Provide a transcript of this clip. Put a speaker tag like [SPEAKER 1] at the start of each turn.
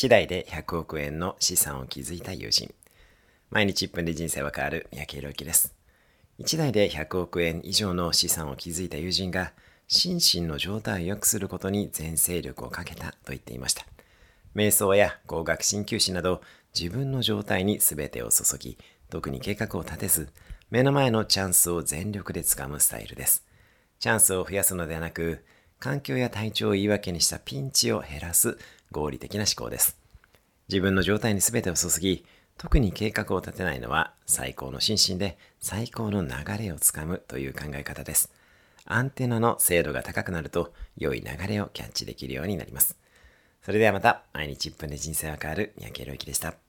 [SPEAKER 1] 1代で100億円の資産を築いた友人。毎日1分で人生は変わる三宅宏之です。1代で100億円以上の資産を築いた友人が、心身の状態を良くすることに全精力をかけたと言っていました。瞑想や高額鍼灸師など自分の状態に全てを注ぎ、特に計画を立てず、目の前のチャンスを全力でつかむスタイルです。チャンスを増やすのではなく、環境や体調を言い訳にしたピンチを減らす合理的な思考です。自分の状態に全てを注ぎ、特に計画を立てないのは最高の心身で最高の流れをつかむという考え方です。アンテナの精度が高くなると良い流れをキャッチできるようになります。それではまた、毎日1分で人生は変わる三宅宏之でした。